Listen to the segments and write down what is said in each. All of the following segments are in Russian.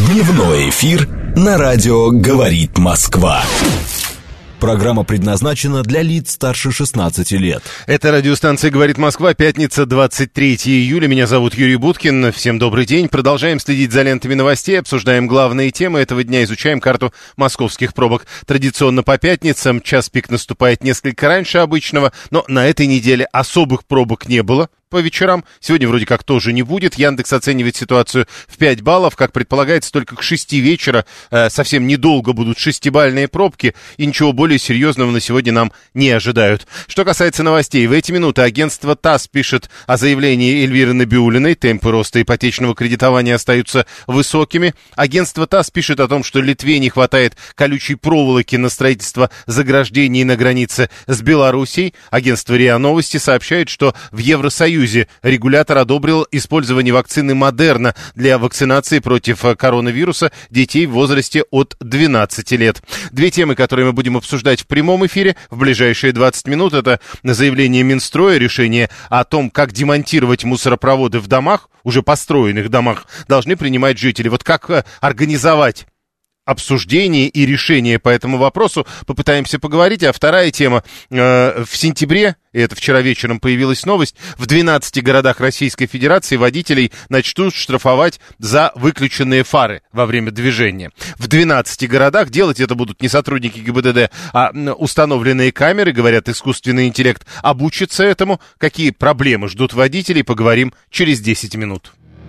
Дневной эфир на радио «Говорит Москва». Программа предназначена для лиц старше 16 лет. Это радиостанция «Говорит Москва», пятница, 23 июля. Меня зовут Юрий Буткин. Всем добрый день. Продолжаем следить за лентами новостей, обсуждаем главные темы этого дня, изучаем карту московских пробок. Традиционно по пятницам. Час пик наступает несколько раньше обычного, но на этой неделе особых пробок не было по вечерам. Сегодня вроде как тоже не будет. Яндекс оценивает ситуацию в 5 баллов. Как предполагается, только к 6 вечера совсем недолго будут 6-бальные пробки, и ничего более серьезного на сегодня нам не ожидают. Что касается новостей, в эти минуты агентство ТАСС пишет о заявлении Эльвиры Набиуллиной. Темпы роста ипотечного кредитования остаются высокими. Агентство ТАСС пишет о том, что Литве не хватает колючей проволоки на строительство заграждений на границе с Белоруссией. Агентство РИА Новости сообщает, что в Евросоюзе регулятор одобрил использование вакцины Модерна для вакцинации против коронавируса детей в возрасте от 12 лет. Две темы, которые мы будем обсуждать в прямом эфире в ближайшие 20 минут, это заявление Минстроя, решение о том, как демонтировать мусоропроводы в домах, уже построенных домах, должны принимать жители. Вот как организовать обсуждение и решение по этому вопросу попытаемся поговорить. А вторая тема. В сентябре, и это вчера вечером появилась новость, в 12 городах Российской Федерации водителей начнут штрафовать за выключенные фары во время движения. В 12 городах делать это будут не сотрудники ГИБДД, а установленные камеры, говорят, искусственный интеллект обучится этому. Какие проблемы ждут водителей, поговорим через 10 минут.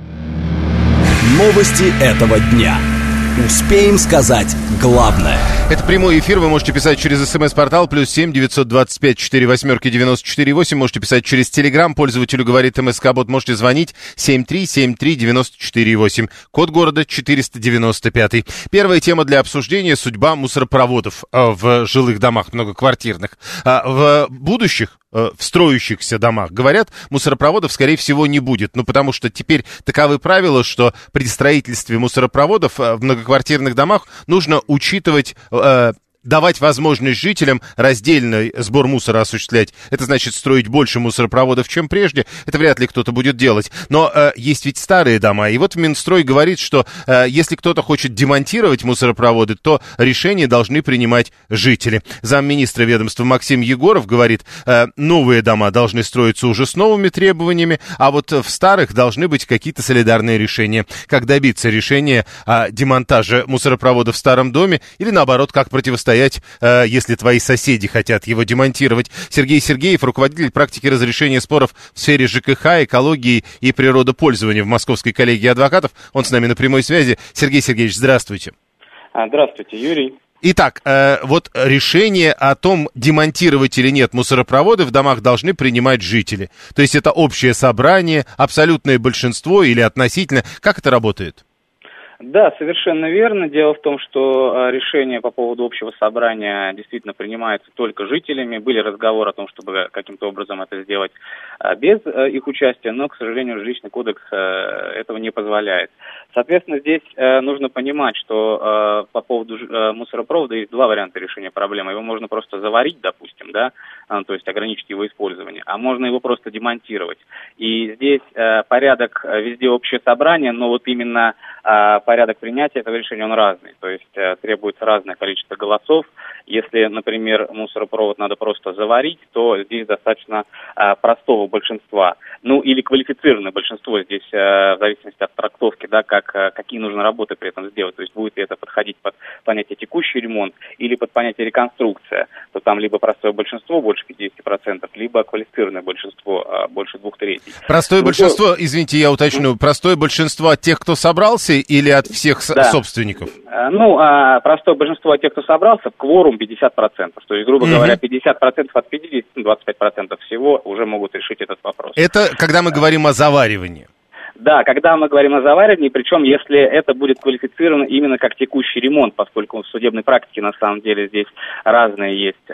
Новости этого дня. Успеем сказать главное. Это прямой эфир, вы можете писать через СМС-портал +7 925 48 94 8. Можете писать через Телеграм, пользователю говорит МСК-бот, можете звонить 7373 94 8. Код города 495. Первая тема для обсуждения — судьба мусоропроводов в жилых домах многоквартирных. В будущих, в строящихся домах, говорят, мусоропроводов, скорее всего, не будет. Ну, потому что теперь таковы правила, что при строительстве мусоропроводов в многоквартирных домах нужно учитывать, давать возможность жителям раздельный сбор мусора осуществлять. Это значит строить больше мусоропроводов, чем прежде. Это вряд ли кто-то будет делать. Но есть ведь старые дома. И вот Минстрой говорит, что если кто-то хочет демонтировать мусоропроводы, то решения должны принимать жители. Замминистра ведомства Максим Егоров говорит, новые дома должны строиться уже с новыми требованиями, а вот в старых должны быть какие-то солидарные решения. Как добиться решения о демонтаже мусоропровода в старом доме или, наоборот, как противостоять, если твои соседи хотят его демонтировать. Сергей Сергеев, руководитель практики разрешения споров в сфере ЖКХ, экологии и природопользования в Московской коллегии адвокатов. Он с нами на прямой связи. Сергей Сергеевич, здравствуйте. Здравствуйте, Юрий. Итак, вот решение о том, демонтировать или нет мусоропроводы в домах, должны принимать жители. То есть это общее собрание, абсолютное большинство или относительно. Как это работает? Да, совершенно верно. Дело в том, что решение по поводу общего собрания действительно принимается только жителями. Были разговоры о том, чтобы каким-то образом это сделать без их участия, но, к сожалению, жилищный кодекс этого не позволяет. Соответственно, здесь нужно понимать, что по поводу мусоропровода есть два варианта решения проблемы. Его можно просто заварить, допустим, да, то есть ограничить его использование, а можно его просто демонтировать. И здесь порядок везде общее собрание, но вот именно порядок принятия этого решения, он разный. То есть требуется разное количество голосов. Если, например, мусоропровод надо просто заварить, то здесь достаточно простого большинства. Ну, или квалифицированное большинство здесь, в зависимости от трактовки, да, какие нужно работы при этом сделать. То есть будет ли это подходить под понятие текущий ремонт или под понятие реконструкция, то там либо простое большинство, больше 50%, либо квалифицированное большинство, больше 2/3. Простое большинство, извините, я уточню, простое большинство от тех, кто собрался, или от всех собственников? Простое большинство от тех, кто собрался, кворум 50%. То есть, грубо говоря, 50% от 50, 25% всего уже могут решить этот вопрос. Это когда мы говорим о заваривании. Да, когда мы говорим о заваривании, причем если это будет квалифицировано именно как текущий ремонт, поскольку в судебной практике на самом деле здесь разные есть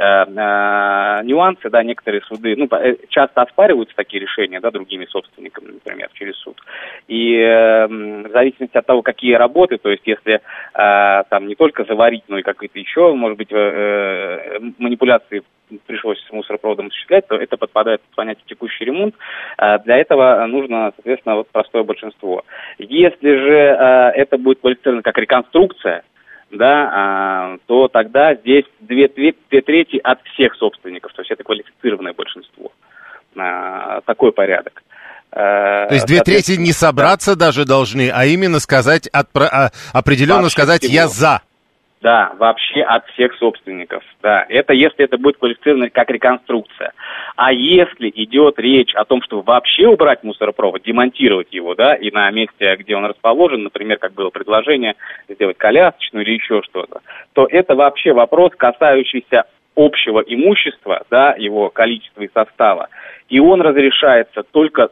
нюансы, да, некоторые суды, часто оспариваются такие решения, да, другими собственниками, например, через суд. И в зависимости от того, какие работы, то есть если там не только заварить, но и какие-то еще, может быть, манипуляции пришлось с мусоропроводом осуществлять, то это подпадает под понятие текущий ремонт. Для этого нужно, соответственно, вот простое большинство. Если же это будет квалифицировано как реконструкция, да, то тогда здесь две трети от всех собственников, то есть это квалифицированное большинство. Такой порядок. То есть две трети не собраться даже должны, а именно сказать, определенно вообще сказать всего. «Я за». Да, вообще от всех собственников. Да, это если это будет квалифицировано как реконструкция. А если идет речь о том, чтобы вообще убрать мусоропровод, демонтировать его, да, и на месте, где он расположен, например, как было предложение, сделать колясочную или еще что-то, то это вообще вопрос, касающийся общего имущества, да, его количества и состава. И он разрешается только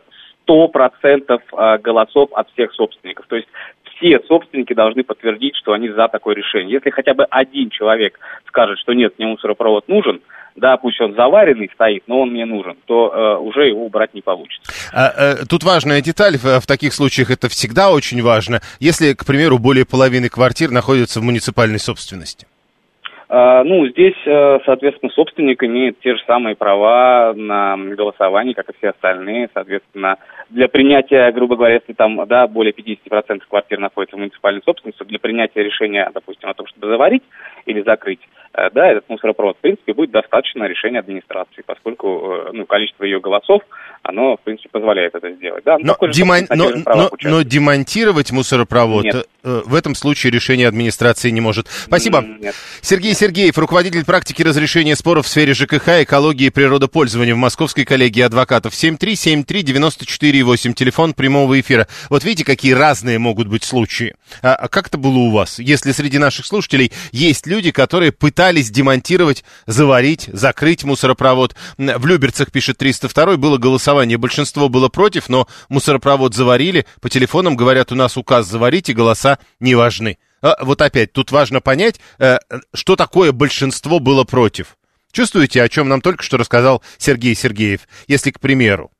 100% голосов от всех собственников. То есть все собственники должны подтвердить, что они за такое решение. Если хотя бы один человек скажет, что нет, мне мусоропровод нужен, да, пусть он заваренный стоит, но он мне нужен, то уже его убрать не получится. Тут важная деталь, в таких случаях это всегда очень важно, если, к примеру, более половины квартир находятся в муниципальной собственности. Здесь, соответственно, собственник имеет те же самые права на голосование, как и все остальные. Соответственно, для принятия, грубо говоря, если там, да, более 50% квартир находится в муниципальной собственности, для принятия решения, допустим, о том, чтобы заварить или закрыть, да, этот мусоропровод, в принципе, будет достаточно решения администрации, поскольку, количество ее голосов, оно, в принципе, позволяет это сделать. Да, но демонтировать мусоропровод в этом случае решение администрации не может. Спасибо. Нет. Сергей Сергеев, руководитель практики разрешения споров в сфере ЖКХ, экологии и природопользования в Московской коллегии адвокатов. 7373948, телефон прямого эфира. Вот видите, какие разные могут быть случаи. А как это было у вас? Если среди наших слушателей есть люди, которые пытались демонтировать, заварить, закрыть мусоропровод. В Люберцах, пишет 302, было голосование. Большинство было против, но мусоропровод заварили. По телефонам говорят, у нас указ заварить, и голоса не важны. Вот опять, тут важно понять, что такое большинство было против. Чувствуете, о чем нам только что рассказал Сергей Сергеев? Если, к примеру,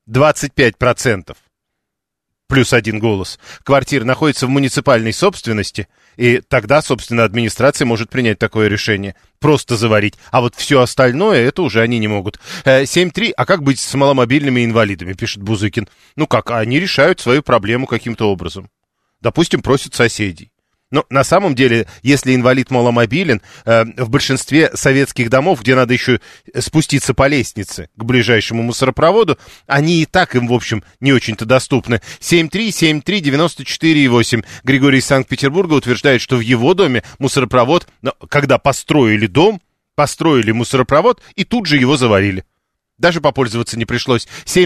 25% плюс один голос квартир находится в муниципальной собственности, и тогда, собственно, администрация может принять такое решение. Просто заварить. А вот все остальное, это уже они не могут. 7.3. А как быть с маломобильными инвалидами, пишет Бузыкин. Они решают свою проблему каким-то образом. Допустим, просят соседей. Но на самом деле, если инвалид маломобилен, в большинстве советских домов, где надо еще спуститься по лестнице к ближайшему мусоропроводу, они и так им, в общем, не очень-то доступны. 7373948. Григорий из Санкт-Петербурга утверждает, что в его доме мусоропровод, когда построили дом, построили мусоропровод и тут же его заварили. Даже попользоваться не пришлось.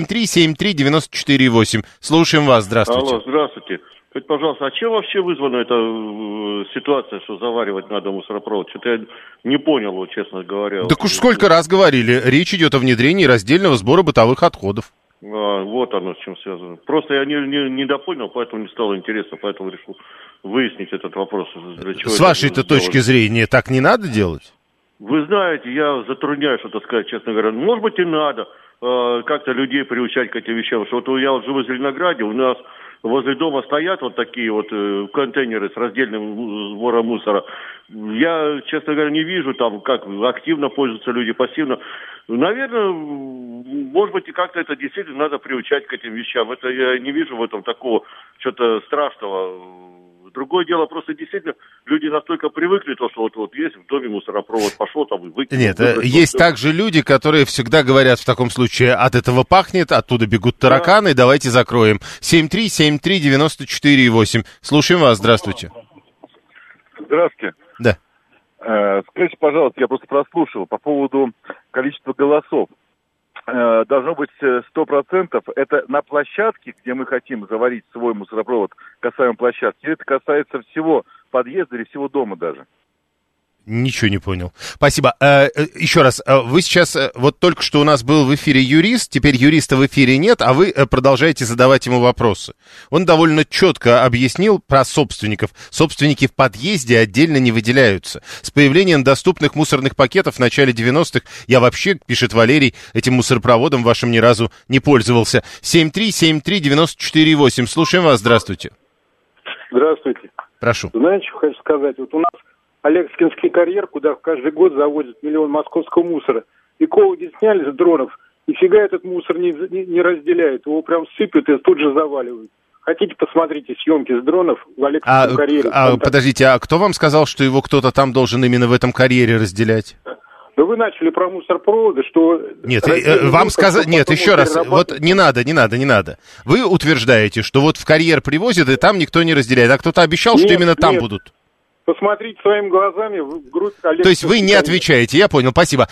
7373948. Слушаем вас. Здравствуйте. Алло, здравствуйте. Скажите, пожалуйста, а чем вообще вызвана эта ситуация, что заваривать надо мусоропровод? Что-то я не понял, вот, честно говоря. Так уж сколько раз говорили, речь идет о внедрении раздельного сбора бытовых отходов. Вот оно с чем связано. Просто я не допонял, поэтому не стало интересно, поэтому решил выяснить этот вопрос. Для чего с вашей-то точки зрения так не надо делать? Вы знаете, я затрудняюсь что-то сказать, честно говоря. Может быть, и надо как-то людей приучать к этим вещам. Что вот я живу в Зеленограде, у нас возле дома стоят вот такие вот контейнеры с раздельным сбором мусора. Я, честно говоря, не вижу там, как активно пользуются люди, пассивно. Наверное, может быть, и как-то это действительно надо приучать к этим вещам. Это я не вижу в этом такого что-то страшного. Другое дело, просто действительно люди настолько привыкли, что вот есть в доме мусоропровод, пошел там и выкинул. Нет, есть также люди, которые всегда говорят в таком случае, от этого пахнет, оттуда бегут тараканы, давайте закроем. 7373948. Слушаем вас, здравствуйте. Здравствуйте. Да. Скажите, пожалуйста, я просто прослушал по поводу количества голосов. Должно быть 100%. Это на площадке, где мы хотим заварить свой мусоропровод, касаемо площадки, или это касается всего подъезда или всего дома даже? Ничего не понял. Спасибо. Еще раз, вы сейчас, вот только что у нас был в эфире юрист, теперь юриста в эфире нет, а вы продолжаете задавать ему вопросы. Он довольно четко объяснил про собственников. Собственники в подъезде отдельно не выделяются. С появлением доступных мусорных пакетов в начале 90-х я вообще, пишет Валерий, этим мусоропроводом вашим ни разу не пользовался. 7373948. Слушаем вас. Здравствуйте. Здравствуйте. Прошу. Знаете, что хочу сказать? Вот у нас Алексинский карьер, куда каждый год завозят 1 миллион московского мусора. экологи сняли с дронов, нифига этот мусор не разделяет, его прям сыпят и тут же заваливают. Хотите, посмотрите съемки с дронов в Александровском карьере. Подождите, а кто вам сказал, что его кто-то там должен именно в этом карьере разделять? Да вы начали про мусорпроводы, что... Нет, вам сказать... Нет, еще раз, вот не надо. Вы утверждаете, что вот в карьер привозят, и там никто не разделяет, а кто-то обещал, что именно там будут. Посмотрите своими глазами в грудь Александровского. То есть вы не отвечаете, я понял, спасибо.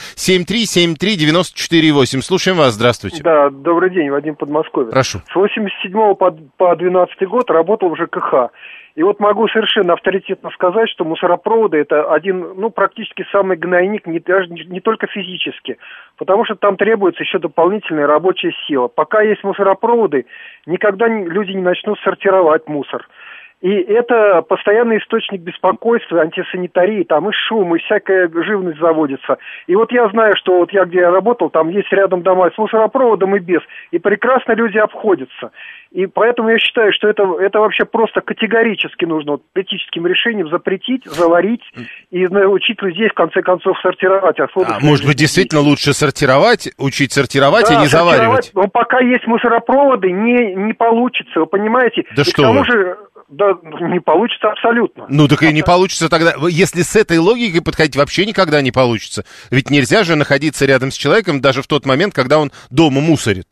7373948, слушаем вас, здравствуйте. Да, добрый день, Вадим, Подмосковье. Прошу. С 87 по 12 год работал в ЖКХ. И вот могу совершенно авторитетно сказать, что мусоропроводы это один, практически самый гнойник, не только физически, потому что там требуется еще дополнительная рабочая сила. Пока есть мусоропроводы, никогда люди не начнут сортировать мусор. И это постоянный источник беспокойства, антисанитарии, там и шум, и всякая живность заводится. И вот я знаю, что вот где я работал, там есть рядом дома с мусоропроводом и без, и прекрасно люди обходятся. И поэтому я считаю, что это вообще просто категорически нужно политическим решением запретить, заварить и научить людей в конце концов сортировать. Может быть, действительно лучше учить сортировать, да, и не заваривать? Но пока есть мусоропроводы, не получится, вы понимаете? Да и что к тому же... Да, не получится абсолютно. Так и не получится тогда. Если с этой логикой подходить, вообще никогда не получится. Ведь нельзя же находиться рядом с человеком даже в тот момент, когда он дома мусорит.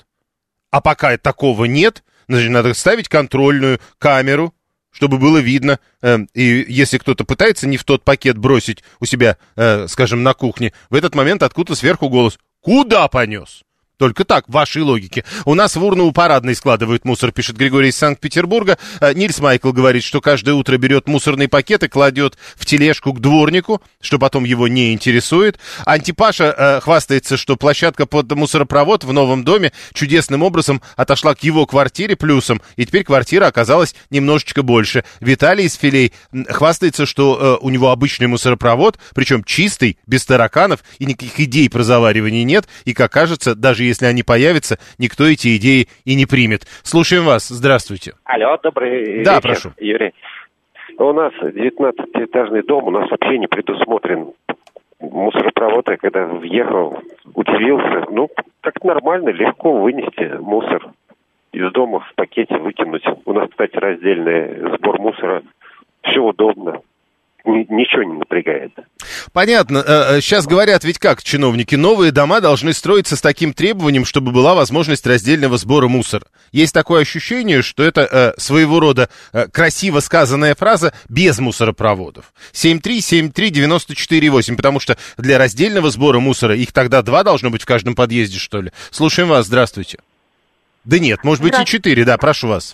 А пока такого нет, значит, надо ставить контрольную камеру, чтобы было видно. И если кто-то пытается не в тот пакет бросить у себя, скажем, на кухне, в этот момент откуда-то сверху голос: «Куда понес?» Только так, в вашей логике. У нас в урну у парадной складывают мусор, пишет Григорий из Санкт-Петербурга. Нильс Майкл говорит, что каждое утро берет мусорный пакет и кладет в тележку к дворнику, что потом его не интересует. Антипаша хвастается, что площадка под мусоропровод в новом доме чудесным образом отошла к его квартире плюсом, и теперь квартира оказалась немножечко больше. Виталий из Филей хвастается, что у него обычный мусоропровод, причем чистый, без тараканов, и никаких идей про заваривание нет, и, как кажется, даже если они появятся, никто эти идеи и не примет. Слушаем вас. Здравствуйте. Алло, добрый вечер, прошу. Юрий. У нас 19-этажный дом, у нас вообще не предусмотрен мусоропровод. Я когда въехал, удивился. Так нормально, легко вынести мусор из дома в пакете выкинуть. У нас, кстати, раздельный сбор мусора. Все удобно. Ничего не напрягает. Понятно. Сейчас говорят, ведь как чиновники, новые дома должны строиться с таким требованием, чтобы была возможность раздельного сбора мусора. Есть такое ощущение, что это своего рода красиво сказанная фраза без мусоропроводов. 7373948, потому что для раздельного сбора мусора их тогда 2 должно быть в каждом подъезде, что ли. Слушаем вас, здравствуйте. Да нет, может быть и 4, да, прошу вас.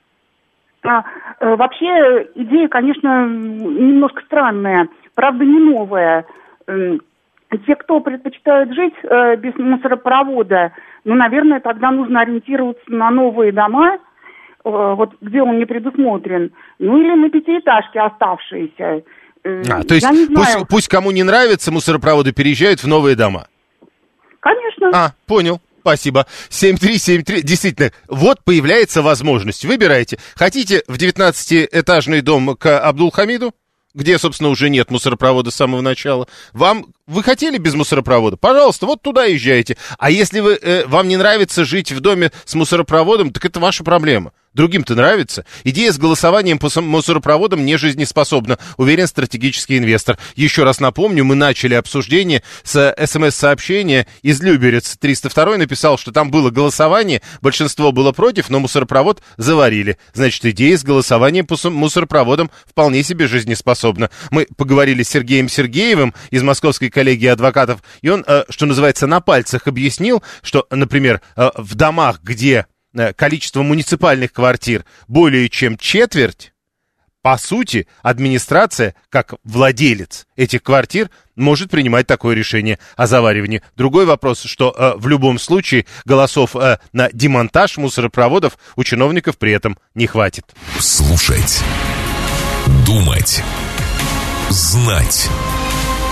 Вообще идея, конечно, немножко странная, правда не новая. Те, кто предпочитают жить без мусоропровода, наверное, тогда нужно ориентироваться на новые дома, вот где он не предусмотрен, или на пятиэтажки оставшиеся. То есть пусть кому не нравится, мусоропроводы переезжают в новые дома? Конечно. Понял. Спасибо. 7373. Действительно, вот появляется возможность. Выбирайте. Хотите в 19-этажный дом к Абдулхамиду, где, собственно, уже нет мусоропровода с самого начала? Вы хотели без мусоропровода? Пожалуйста, вот туда езжайте. А если вам не нравится жить в доме с мусоропроводом, так это ваша проблема. Другим-то нравится. Идея с голосованием по мусоропроводам не жизнеспособна, уверен стратегический инвестор. Еще раз напомню, мы начали обсуждение с СМС-сообщения из Люберец. 302 написал, что там было голосование, большинство было против, но мусоропровод заварили. Значит, идея с голосованием по мусоропроводам вполне себе жизнеспособна. Мы поговорили с Сергеем Сергеевым из Московской коллегии адвокатов, и он, что называется, на пальцах объяснил, что, например, в домах, где количество муниципальных квартир более чем четверть, по сути, администрация, как владелец этих квартир, может принимать такое решение о заваривании. Другой вопрос, что в любом случае голосов на демонтаж мусоропроводов у чиновников при этом не хватит. Слушать, думать, знать.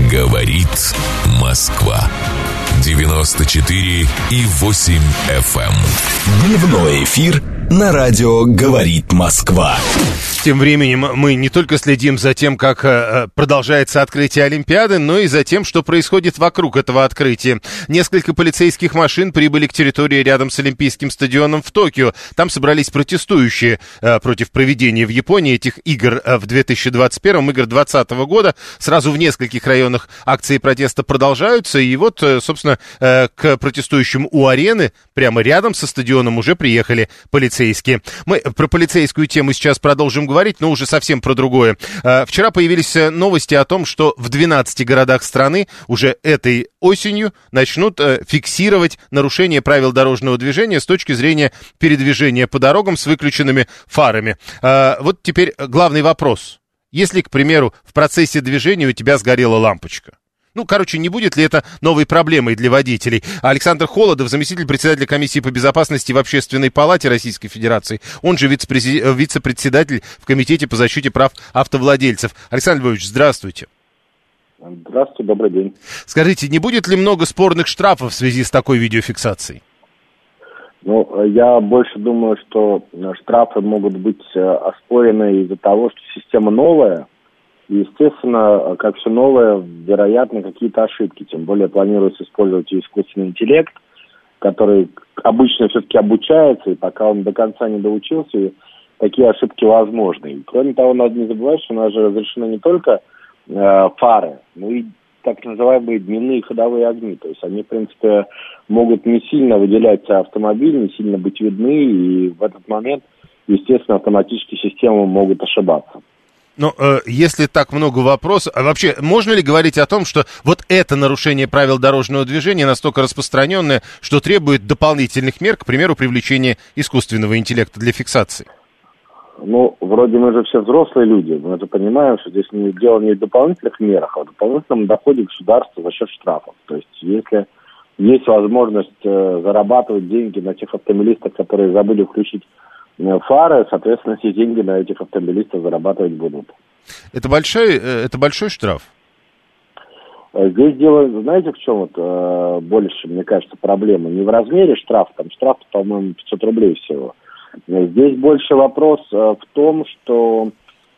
Говорит Москва. 94,8 FM. Дневной эфир на радио «Говорит Москва». Тем временем мы не только следим за тем, как продолжается открытие Олимпиады, но и за тем, что происходит вокруг этого открытия. Несколько полицейских машин прибыли к территории рядом с Олимпийским стадионом в Токио. Там собрались протестующие против проведения в Японии этих игр в 2021, игр 2020 года. Сразу в нескольких районах акции протеста продолжаются. И вот, собственно, к протестующим у арены, прямо рядом со стадионом, уже приехали полицейские. Мы про полицейскую тему сейчас продолжим говорить, но уже совсем про другое. Вчера появились новости о том, что в 12 городах страны уже этой осенью начнут фиксировать нарушение правил дорожного движения с точки зрения передвижения по дорогам с выключенными фарами. Вот теперь главный вопрос. Если, к примеру, в процессе движения у тебя сгорела лампочка, не будет ли это новой проблемой для водителей? Александр Холодов, заместитель председателя комиссии по безопасности в Общественной палате Российской Федерации, он же вице-председатель в Комитете по защите прав автовладельцев. Александр Львович, здравствуйте. Здравствуйте, добрый день. Скажите, не будет ли много спорных штрафов в связи с такой видеофиксацией? Я больше думаю, что штрафы могут быть оспорены из-за того, что система новая. И, естественно, как все новое, вероятно, какие-то ошибки. Тем более планируется использовать искусственный интеллект, который обычно все-таки обучается, и пока он до конца не доучился, такие ошибки возможны. И, кроме того, надо не забывать, что у нас же разрешены не только фары, но и так называемые дневные ходовые огни. То есть они, в принципе, могут не сильно выделять автомобиль, не сильно быть видны, и в этот момент, естественно, автоматически системы могут ошибаться. Но если так много вопросов, а вообще можно ли говорить о том, что вот это нарушение правил дорожного движения настолько распространенное, что требует дополнительных мер, к примеру, привлечения искусственного интеллекта для фиксации? Вроде мы же все взрослые люди, мы же понимаем, что здесь дело не в дополнительных мерах, а в дополнительном доходе государства за счет штрафов. То есть если есть возможность зарабатывать деньги на тех автомобилистах, которые забыли включить фары, соответственно, все деньги на этих автомобилистов зарабатывать будут. Это большой штраф? Здесь дело, знаете, в чем больше, мне кажется, проблема? Не в размере штрафа, там штраф, по-моему, 500 рублей всего. Здесь больше вопрос в том, что,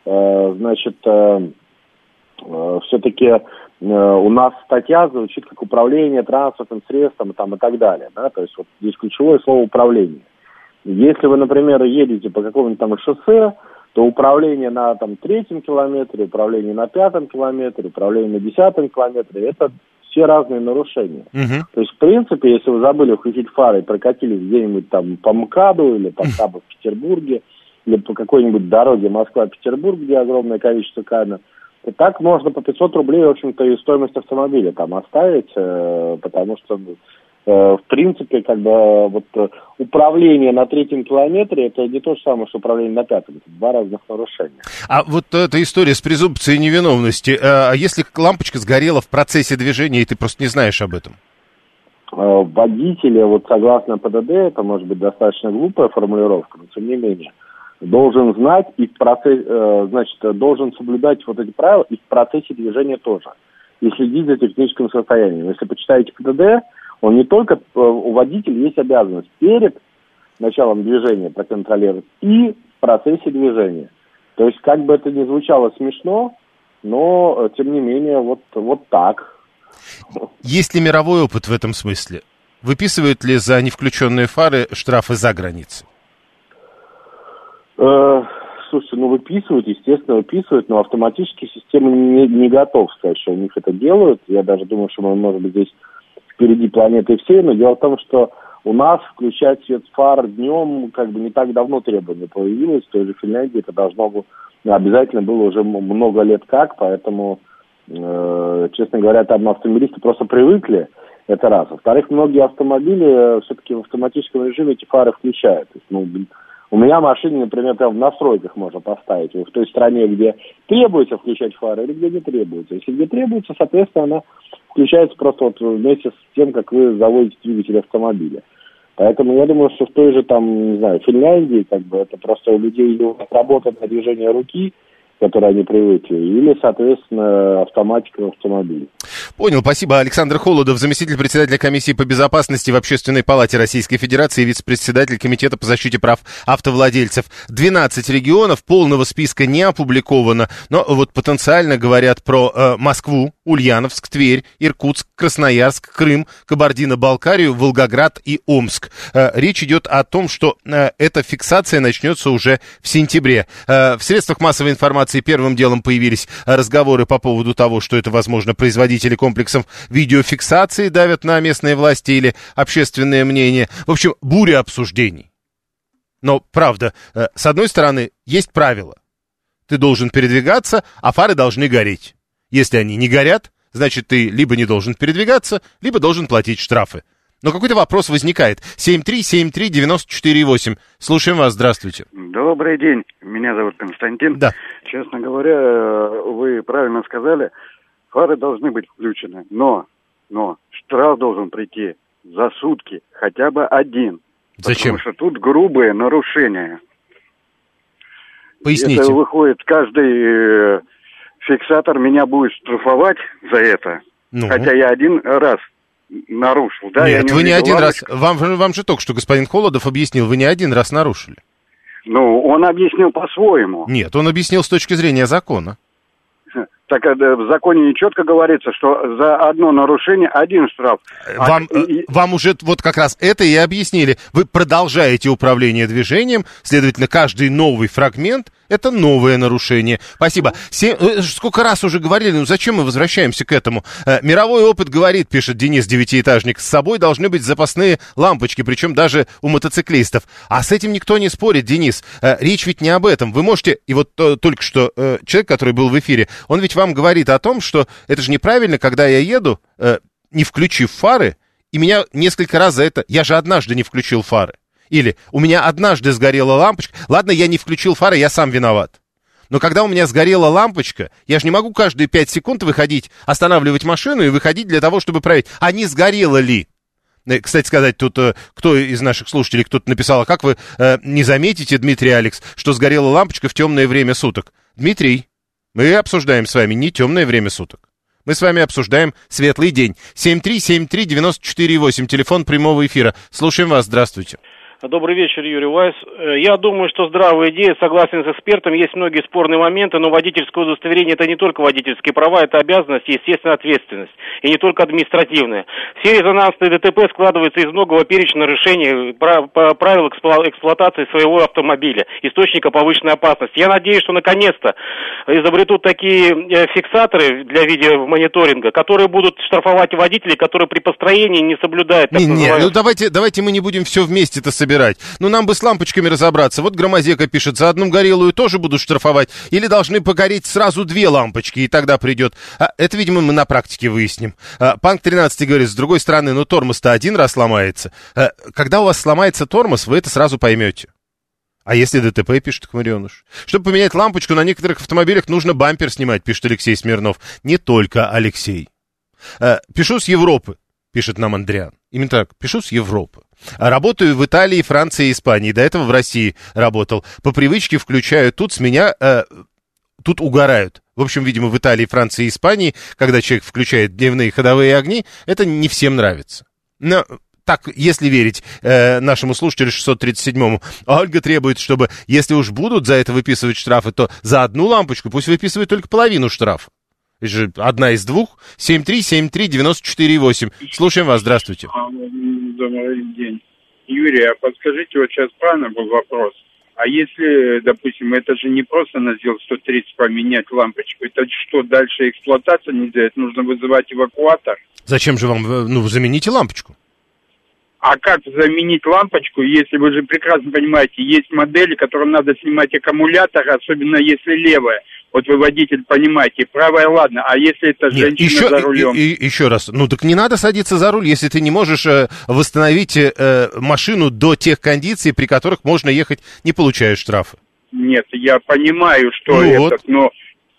все-таки у нас статья звучит как управление транспортным средством и так далее, да, то есть здесь ключевое слово управление. Если вы, например, едете по какому-нибудь шоссе, то управление на 3-м километре, управление на 5-м километре, управление на 10-м километре, это все разные нарушения. То есть, в принципе, если вы забыли включить фары и прокатились где-нибудь по МКАДу или по КАБу в Петербурге, или по какой-нибудь дороге Москва-Петербург, где огромное количество камер, то так можно по 500 рублей, в общем-то, и стоимость автомобиля оставить, потому что... В принципе, управление на 3-м километре это не то же самое, что управление на 5-м. Это два разных нарушения. А вот эта история с презумпцией невиновности, а если лампочка сгорела в процессе движения, и ты просто не знаешь об этом? Водители, согласно ПДД, это может быть достаточно глупая формулировка, но тем не менее, должен знать и должен соблюдать эти правила и в процессе движения тоже. И следить за техническим состоянием. Если почитаете ПДД, он не только, у водителя есть обязанность перед началом движения проконтролировать и в процессе движения. То есть, как бы это ни звучало смешно, но, тем не менее, вот так. Есть ли мировой опыт в этом смысле? Выписывают ли за невключенные фары штрафы за границей? Слушайте, выписывают, естественно, выписывают, но автоматически система не готова сказать, что у них это делают. Я даже думаю, что мы, может быть, здесь впереди планеты всей, но дело в том, что у нас включать свет фар днем не так давно требование появилось, в той же Финляндии это обязательно было уже много лет как, поэтому, честно говоря, там автомобилисты просто привыкли, это раз. Во-вторых, многие автомобили все-таки в автоматическом режиме эти фары включают. То есть, у меня в машине, например, прямо в настройках можно поставить, в той стране, где требуется включать фары или где не требуется. Если где требуется, соответственно, она включается просто вместе с тем, как вы заводите двигатель автомобиля. Поэтому я думаю, что в той же Финляндии, это просто у людей или отработанное движение руки, к которой они привыкли, или, соответственно, автоматика в автомобиле. Понял, спасибо. Александр Холодов, заместитель председателя комиссии по безопасности в Общественной палате Российской Федерации и вице-председатель комитета по защите прав автовладельцев. 12 регионов, полного списка не опубликовано, но вот потенциально говорят про Москву, Ульяновск, Тверь, Иркутск, Красноярск, Крым, Кабардино-Балкарию, Волгоград и Омск. Речь идет о том, что эта фиксация начнется уже в сентябре. В средствах массовой информации первым делом появились разговоры по поводу того, что это, возможно, производители комплексов видеофиксации давят на местные власти или общественное мнение. В общем, буря обсуждений. Но, правда, с одной стороны, есть правило. Ты должен передвигаться, а фары должны гореть. Если они не горят, значит, ты либо не должен передвигаться, либо должен платить штрафы. Но какой-то вопрос возникает. 7373948. Слушаем вас, здравствуйте. Добрый день, меня зовут Константин. Да. Честно говоря, вы правильно сказали, фары должны быть включены, но штраф должен прийти за сутки, хотя бы один. Зачем? Потому что тут грубые нарушения. Поясните. Это выходит, каждый фиксатор меня будет штрафовать за это, хотя я один раз нарушил, да? Нет, вы не один раз. Вам же только что господин Холодов объяснил, вы не один раз нарушили. Ну, он объяснил по-своему. Нет, он объяснил с точки зрения закона. Так в законе четко говорится, что за одно нарушение один штраф. Вам уже вот как раз это и объяснили. Вы продолжаете управление движением, следовательно, каждый новый фрагмент — это новое нарушение. Спасибо. Сколько раз уже говорили, ну зачем мы возвращаемся к этому? Мировой опыт говорит, пишет Денис Девятиэтажник, с собой должны быть запасные лампочки, причем даже у мотоциклистов. А с этим никто не спорит, Денис. Речь ведь не об этом. Вы можете, и вот только что человек, который был в эфире, он ведь вам говорит о том, что это же неправильно, когда я еду, не включив фары, и меня несколько раз за это... Я же однажды не включил фары. Или у меня однажды сгорела лампочка. Ладно, я не включил фары, я сам виноват. Но когда у меня сгорела лампочка, я же не могу каждые 5 секунд выходить, останавливать машину и выходить для того, чтобы проверить, а не сгорела ли. Кстати сказать, тут кто из наших слушателей, кто-то написал, а как вы не заметите, Дмитрий Алекс, что сгорела лампочка в темное время суток? Дмитрий, мы обсуждаем с вами не темное время суток. Мы с вами обсуждаем светлый день. 7373948, телефон прямого эфира. Слушаем вас, здравствуйте. Добрый вечер, Юрий Вайс. Я думаю, что здравая идея, согласен с экспертом, есть многие спорные моменты, но водительское удостоверение — это не только водительские права, это обязанность и, естественно, ответственность, и не только административная. Все резонансные ДТП складываются из многого перечня нарушений правил эксплуатации своего автомобиля, источника повышенной опасности. Я надеюсь, что наконец-то изобретут такие фиксаторы для видеомониторинга, которые будут штрафовать водителей, которые при построении не соблюдают... Ну давайте мы не будем все вместе-то собирать. Ну, нам бы с лампочками разобраться. Вот Громозека пишет, за одну горелую тоже будут штрафовать. Или должны погореть сразу 2 лампочки, и тогда придет. Это, видимо, мы на практике выясним. Панк 13 говорит, с другой стороны, ну, тормоз-то один раз сломается. Когда у вас сломается тормоз, вы это сразу поймете. А если ДТП, пишет Хмареныш? Чтобы поменять лампочку, на некоторых автомобилях нужно бампер снимать, пишет Алексей Смирнов. Не только Алексей. Пишу с Европы, пишет нам Андриан. Именно так, пишу с Европы. Работаю в Италии, Франции и Испании. До этого в России работал. По привычке включаю тут, с меня тут угорают. В общем, видимо, в Италии, Франции и Испании, когда человек включает дневные ходовые огни, это не всем нравится. Но так, если верить нашему слушателю 637-му, Ольга требует, чтобы, если уж будут за это выписывать штрафы, то за одну лампочку пусть выписывают только половину штрафа. Это же одна из двух. 7373948. Слушаем вас, здравствуйте. Добрый день. Юрий, а подскажите, вот сейчас правильно был вопрос. А если, допустим, это же не просто на ЗИЛ 130 поменять лампочку, это что, дальше эксплуатация нельзя? Это нужно вызывать эвакуатор? Зачем же вам, замените лампочку? А как заменить лампочку, если вы же прекрасно понимаете, есть модели, которым надо снимать аккумулятор, особенно если левая. Вот вы, водитель, понимаете, правая, ладно, а если это женщина за рулем? Еще раз, так не надо садиться за руль, если ты не можешь восстановить машину до тех кондиций, при которых можно ехать, не получая штрафа. Нет, я понимаю, что но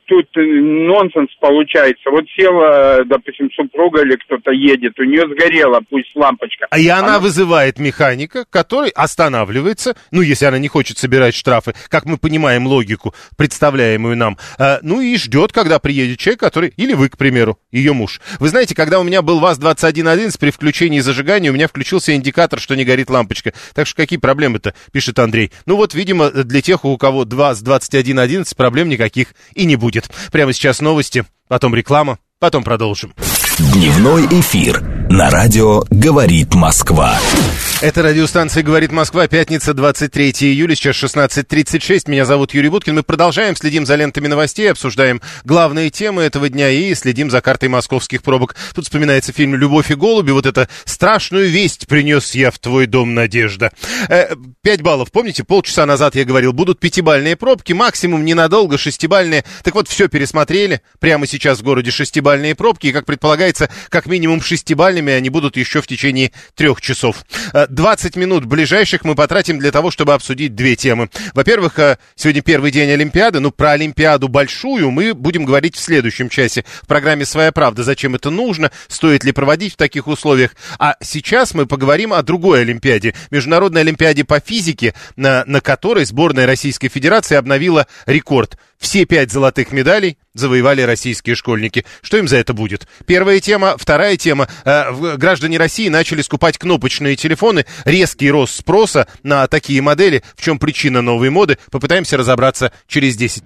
тут нонсенс получается. Вот села, допустим, супруга или кто-то едет, у нее сгорела, пусть лампочка. И она вызывает механика, который останавливается, ну, если она не хочет собирать штрафы, как мы понимаем логику, представляемую нам, ну и ждет, когда приедет человек, который, или вы, к примеру, ее муж. Вы знаете, когда у меня был ВАЗ-2111, при включении зажигания у меня включился индикатор, что не горит лампочка. Так что какие проблемы-то, пишет Андрей. Ну вот, видимо, для тех, у кого ВАЗ-2111, проблем никаких и не будет. Прямо сейчас новости, потом реклама, потом продолжим. Дневной эфир на радио «Говорит Москва». Это радиостанция «Говорит Москва», пятница, 23 июля, сейчас 16:36. Меня зовут Юрий Буткин. Мы продолжаем, следим за лентами новостей, обсуждаем главные темы этого дня и следим за картой московских пробок. Тут вспоминается фильм «Любовь и голуби». Вот это страшную весть принес я в твой дом, Надежда. 5 баллов. Помните, полчаса назад я говорил, будут 5-бальные пробки, максимум ненадолго 6-бальные. Так вот, все пересмотрели. Прямо сейчас в городе 6-бальные пробки. И, как предполагается, как минимум 6-бальными они будут еще в течение 3 часов. 20 минут ближайших мы потратим для того, чтобы обсудить 2 темы. Во-первых, сегодня первый день Олимпиады. Ну, про Олимпиаду большую мы будем говорить в следующем часе в программе «Своя правда». Зачем это нужно? Стоит ли проводить в таких условиях? А сейчас мы поговорим о другой Олимпиаде. Международной Олимпиаде по физике, на которой сборная Российской Федерации обновила рекорд. Все 5 золотых медалей завоевали российские школьники. Что им за это будет? Первая тема. Вторая тема. Граждане России начали скупать кнопочные телефоны. Резкий рост спроса на такие модели. В чем причина новой моды? Попытаемся разобраться через 10.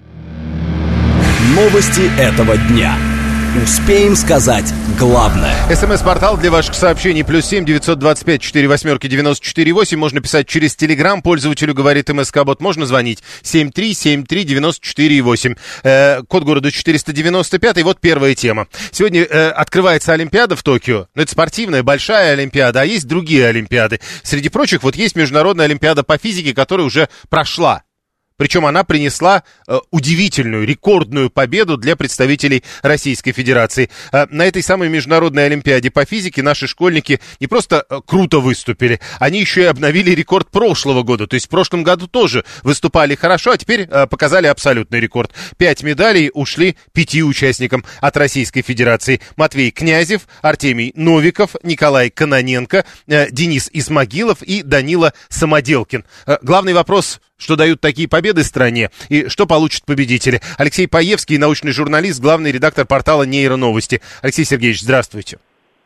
Новости этого дня. Успеем сказать главное. СМС-портал для ваших сообщений +7 925 48 94 8. Можно писать через Телеграм. Пользователю говорит МСК-бот. Можно звонить 7373 94 8. Код города 495. И вот первая тема. Сегодня открывается Олимпиада в Токио. Это спортивная, большая Олимпиада. А есть другие Олимпиады. Среди прочих вот есть Международная Олимпиада по физике, которая уже прошла. Причем она принесла удивительную, рекордную победу для представителей Российской Федерации. На этой самой Международной Олимпиаде по физике наши школьники не просто круто выступили, они еще и обновили рекорд прошлого года. То есть в прошлом году тоже выступали хорошо, а теперь показали абсолютный рекорд. 5 медалей ушли 5 участникам от Российской Федерации. Матвей Князев, Артемий Новиков, Николай Кононенко, Денис Исмагилов и Данила Самоделкин. Главный вопрос: что дают такие победы стране и что получат победители? Алексей Паевский, научный журналист, главный редактор портала «Нейроновости». Алексей Сергеевич, здравствуйте.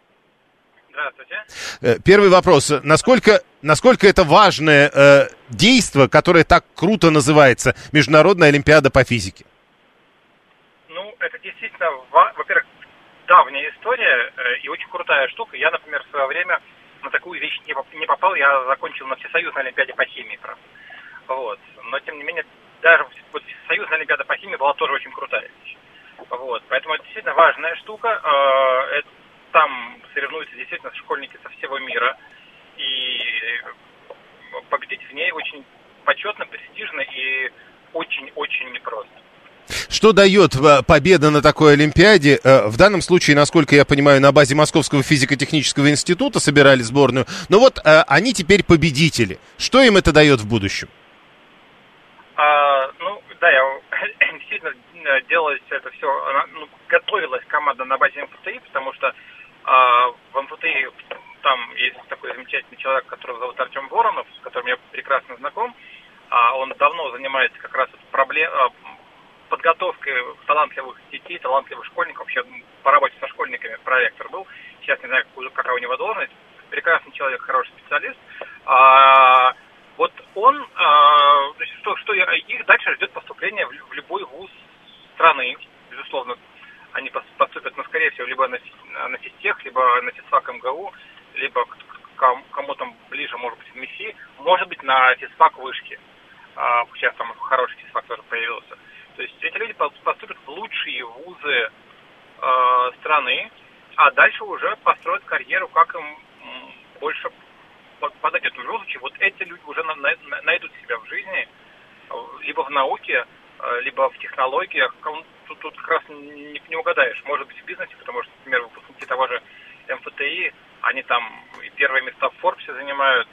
Здравствуйте. Первый вопрос. Насколько это важное действо, которое так круто называется Международная Олимпиада по физике? Ну, это действительно, во-первых, давняя история и очень крутая штука. Я, например, в свое время на такую вещь не попал. Я закончил на Всесоюзной Олимпиаде по химии, правда. Вот. Но, тем не менее, даже вот Союзная Олимпиада по химии была тоже очень крутая вещь. Вот. Поэтому это действительно важная штука. Там соревнуются действительно школьники со всего мира. И победить в ней очень почетно, престижно и очень-очень непросто. Что дает победа на такой Олимпиаде? В данном случае, насколько я понимаю, на базе Московского физико-технического института собирали сборную. Но вот они теперь победители. Что им это дает в будущем? Действительно делалось это все, готовилась команда на базе МФТИ, потому что в МФТИ там есть такой замечательный человек, которого зовут Артем Воронов, с которым я прекрасно знаком. Он давно занимается как раз подготовкой талантливых детей, талантливых школьников. Вообще по работе со школьниками проректор был. Сейчас не знаю, какая у него должность. Прекрасный человек, хороший специалист. Вот он, их дальше ждет поступление в любой вуз страны, безусловно. Они поступят, скорее всего, либо на физтех, либо на физфак МГУ, либо кому там ближе, может быть, в МИСИ, может быть, на физфак вышки. Сейчас там хороший физфак тоже появился. То есть эти люди поступят в лучшие вузы страны, а дальше уже построят карьеру, как им больше подойдет. В любом случае, вот эти люди уже найдут себя в жизни, либо в науке, либо в технологиях. Тут как раз не угадаешь. Может быть, в бизнесе, потому что, например, выпускники того же МФТИ, они там и первые места в Форбсе занимают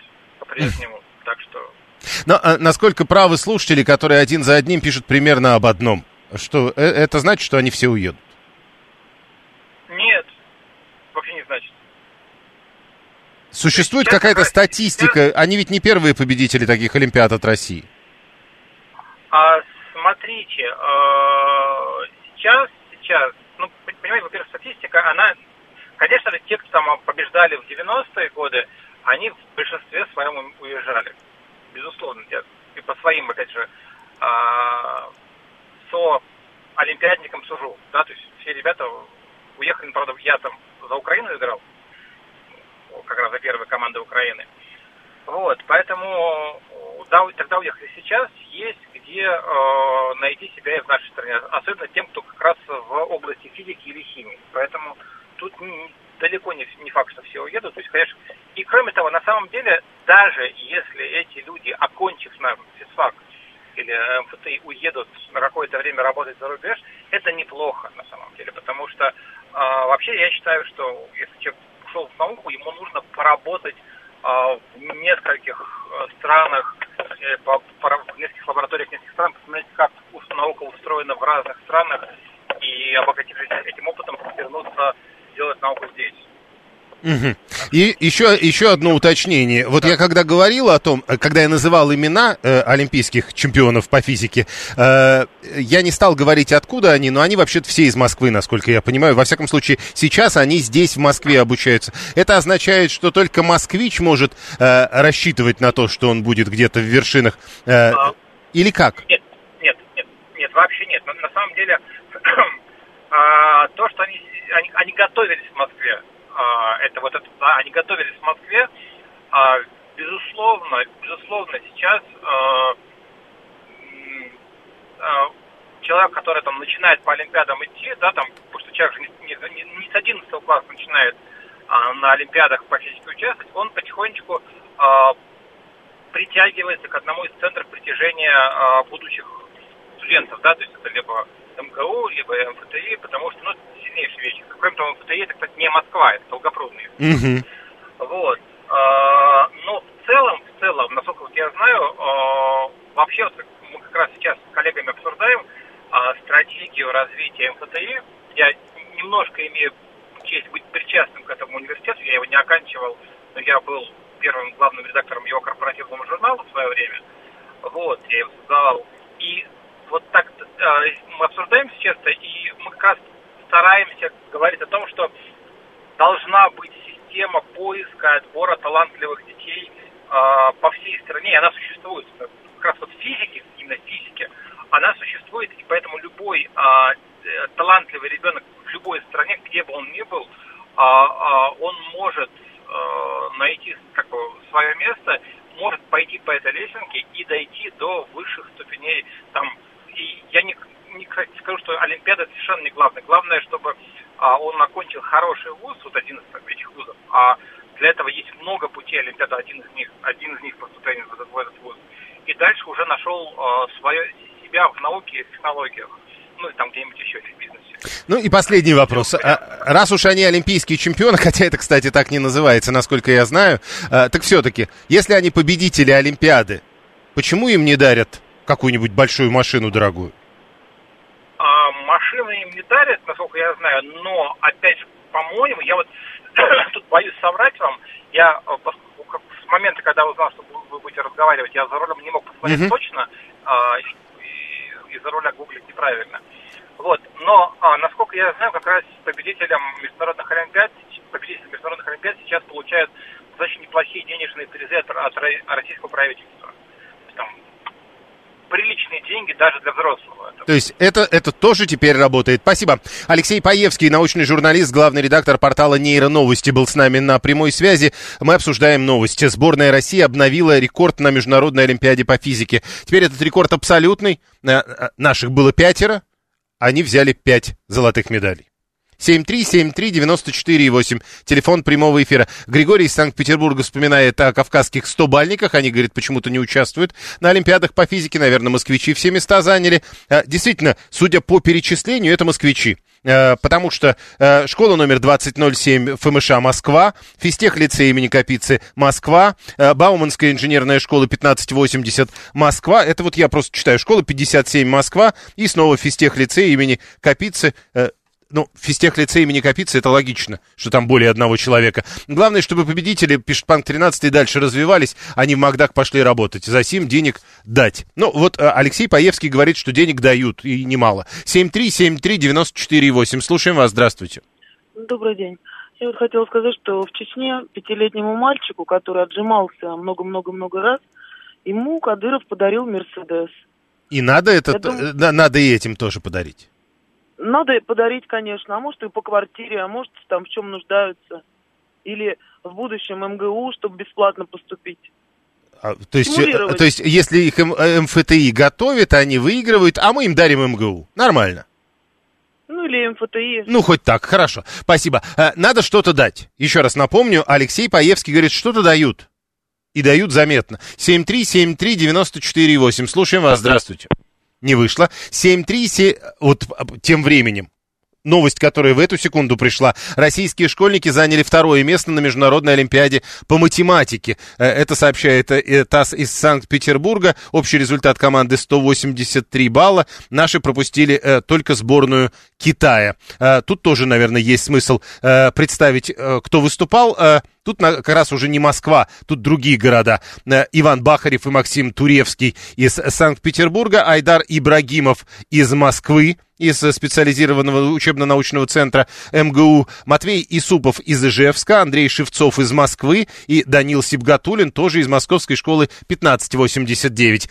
по-прежнему. Так что... Но насколько правы слушатели, которые один за одним пишут примерно об одном? Что, это значит, что они все уедут? Нет, вообще не значит. Существует какая-то статистика? Они ведь не первые победители таких олимпиад от России. Смотрите, сейчас, ну, понимаете, во-первых, статистика, она, конечно же, те, кто там побеждали в 90-е годы, они в большинстве своем уезжали. Безусловно, и по своим, опять же, олимпиадникам сужу, да, то есть все ребята уехали, правда, я там за Украину играл, как раз за первой командой Украины. Вот, поэтому, да, тогда уехали. Сейчас есть где найти себя и в нашей стране, особенно тем, кто как раз в области физики или химии. Поэтому тут далеко не факт, что все уедут. То есть, конечно, и кроме того, на самом деле, даже если эти люди, окончив на физфак или МФТИ, уедут на какое-то время работать за рубеж, это неплохо на самом деле, потому что вообще я считаю, что если человек ушел в науку, ему нужно поработать в нескольких странах, в нескольких лабораториях, в нескольких странах, посмотреть, как наука устроена в разных странах, и обогатившись этим опытом, вернуться делать науку здесь. Угу. И еще одно уточнение. Вот я когда говорил о том, когда я называл имена олимпийских чемпионов по физике, я не стал говорить, откуда они, но они вообще-то все из Москвы, насколько я понимаю. Во всяком случае, сейчас они здесь, в Москве, обучаются. Это означает, что только москвич может рассчитывать на то, что он будет где-то в вершинах? Или как? Нет, вообще нет. На самом деле, то, что они готовились в Москве, они готовились в Москве, безусловно, сейчас человек, который там начинает по олимпиадам идти, да, там, потому что человек же не с 11 класса начинает на олимпиадах по физике участвовать, он потихонечку притягивается к одному из центров притяжения будущих студентов, да, то есть это либо МГУ, либо МФТИ, потому что, сильнейшие вещи. Кроме того, МФТИ, это, кстати, не Москва, это Долгопрудный. Вот. Но в целом, насколько я знаю, вообще мы как раз сейчас с коллегами обсуждаем стратегию развития МФТИ. Я немножко имею честь быть причастным к этому университету, я его не оканчивал, но я был первым главным редактором его корпоративного журнала в свое время. Вот, я его создавал. И вот так мы обсуждаем сейчас, и мы как раз стараемся говорить о том, что должна быть система поиска, отбора талантливых детей по всей стране, и она существует. Как раз вот в физике, именно в физике, она существует, и поэтому любой талантливый ребенок в любой стране, где бы он ни был, он может найти свое место, может пойти по этой лесенке и дойти до высших ступеней там. И я не скажу, что Олимпиада совершенно не главное. Главное, чтобы он окончил хороший вуз, вот один из этих вузов. А для этого есть много путей Олимпиады, один из них поступление в этот вуз. И дальше уже нашел себя в науке и в технологиях. Ну и там где-нибудь еще в бизнесе. Ну и последний вопрос. Раз уж они олимпийские чемпионы, хотя это, кстати, так не называется, насколько я знаю, так все-таки, если они победители Олимпиады, почему им не дарят какую-нибудь большую машину дорогую? Машины им не дарят, насколько я знаю, но, опять же, по-моему, я вот тут боюсь соврать вам, я с момента, когда узнал, что вы будете разговаривать, я за рулем не мог посмотреть точно, из-за руля гуглить неправильно. Вот, но, насколько я знаю, как раз победителям международных олимпиад сейчас получают достаточно неплохие денежные призы от российского правительства. Там приличные деньги даже для взрослого. То есть это тоже теперь работает. Спасибо. Алексей Паевский, научный журналист, главный редактор портала «Нейроновости», был с нами на прямой связи. Мы обсуждаем новости. Сборная России обновила рекорд на Международной олимпиаде по физике. Теперь этот рекорд абсолютный. Наших было 5, они взяли 5 золотых медалей. 7373948, телефон прямого эфира. Григорий из Санкт-Петербурга вспоминает о кавказских 100-бальниках. Они, говорит, почему-то не участвуют на олимпиадах по физике. Наверное, москвичи все места заняли. Действительно, судя по перечислению, это москвичи. Потому что школа номер 2007 ФМШ Москва, физтех-лицей имени Капицы Москва, Бауманская инженерная школа 1580 Москва, это вот я просто читаю, школа 57 Москва и снова физтех-лицей имени Капицы. Ну, физтех-лицей имени Капицы, это логично, что там более одного человека. Главное, чтобы победители, пишет Панк 13, и дальше развивались, они в Макдак пошли работать. За сим денег дать. Ну, вот Алексей Паевский говорит, что денег дают, и немало. 7373948. Слушаем вас, здравствуйте. Добрый день. Я вот хотела сказать, что в Чечне 5-летнему мальчику, который отжимался много-много-много раз, ему Кадыров подарил Мерседес. И надо надо и этим тоже подарить. Надо подарить, конечно, а может и по квартире, а может там в чем нуждаются. Или в будущем МГУ, чтобы бесплатно поступить. То есть, если их МФТИ готовят, они выигрывают, а мы им дарим МГУ. Нормально. Ну, или МФТИ. Ну, хоть так, хорошо. Спасибо. Надо что-то дать. Еще раз напомню, Алексей Паевский говорит, что-то дают. И дают заметно. 7373948. Слушаем вас, здравствуйте. Не вышло. 737... Вот тем временем. Новость, которая в эту секунду пришла. Российские школьники заняли 2-е место на Международной олимпиаде по математике. Это сообщает ТАСС из Санкт-Петербурга. Общий результат команды 183 балла. Наши пропустили только сборную Китая. Тут тоже, наверное, есть смысл представить, кто выступал. Тут как раз уже не Москва, тут другие города. Иван Бахарев и Максим Туревский из Санкт-Петербурга, Айдар Ибрагимов из Москвы, из специализированного учебно-научного центра МГУ, Матвей Исупов из Ижевска, Андрей Шевцов из Москвы и Данил Сибгатуллин тоже из Московской школы 1589.